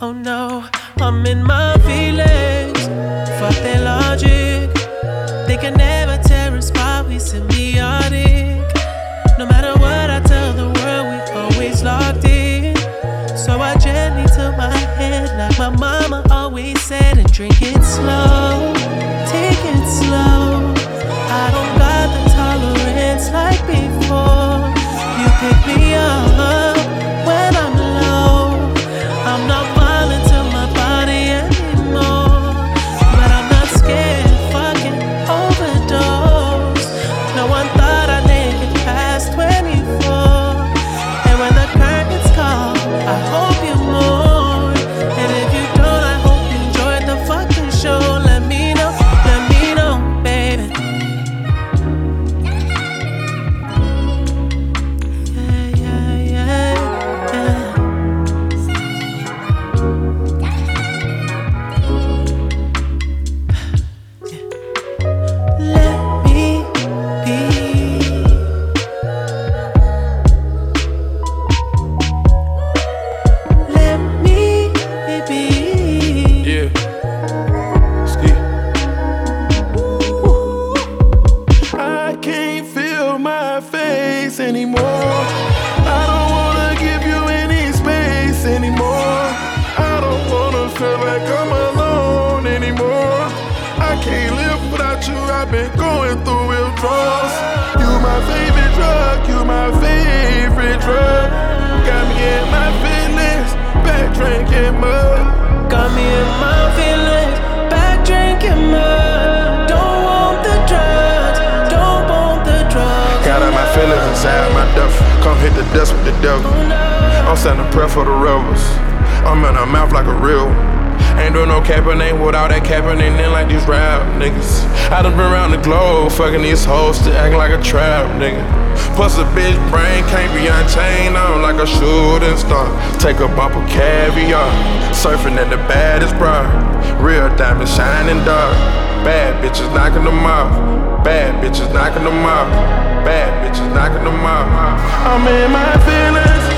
Oh no, I'm in my feelings. Fuck their logic. They can never tear us apart, we symbiotic. No matter what I tell the world, we always locked in. So I gently took my head, like my mama always said, and drink it slow, take it slow. I don't got the tolerance like before. You pick me up when I'm low. I'm not violent to my body anymore, but I'm not scared of fucking overdose. No one thought I'd make it past 24. And when the curtains call, I hope you mourn. And if you don't, I hope you enjoyed the fucking show. Let me know, baby. Yeah. Let me be. Let me be. Yeah. Ski. I can't feel my face anymore. I don't wanna give you any space anymore. I don't wanna feel like I'm alone anymore. I can't live without you, I've been going through withdrawals. You my favorite drug, you my favorite drug. Got me in my feelings, back drinking mud. Got me in my feelings, back drinking mud. Don't want the drugs, don't want the drugs. Got out my feelings inside my duffel. Come hit the dust with the devil. I'm sending a prayer for the rebels. I'm in her mouth like a real one. Ain't doing no capping, ain't with all that capping, ain't in like these rap niggas. I done been around the globe, fucking these hoes, still acting like a trap nigga. Plus a bitch brain can't be unchained, I'm like a shooting star. Take a bump of caviar, surfing at the baddest bra. Real diamond shining dark. Bad bitches knocking them off. Bad bitches knocking them off. Bad bitches knocking them off. I'm in my feelings.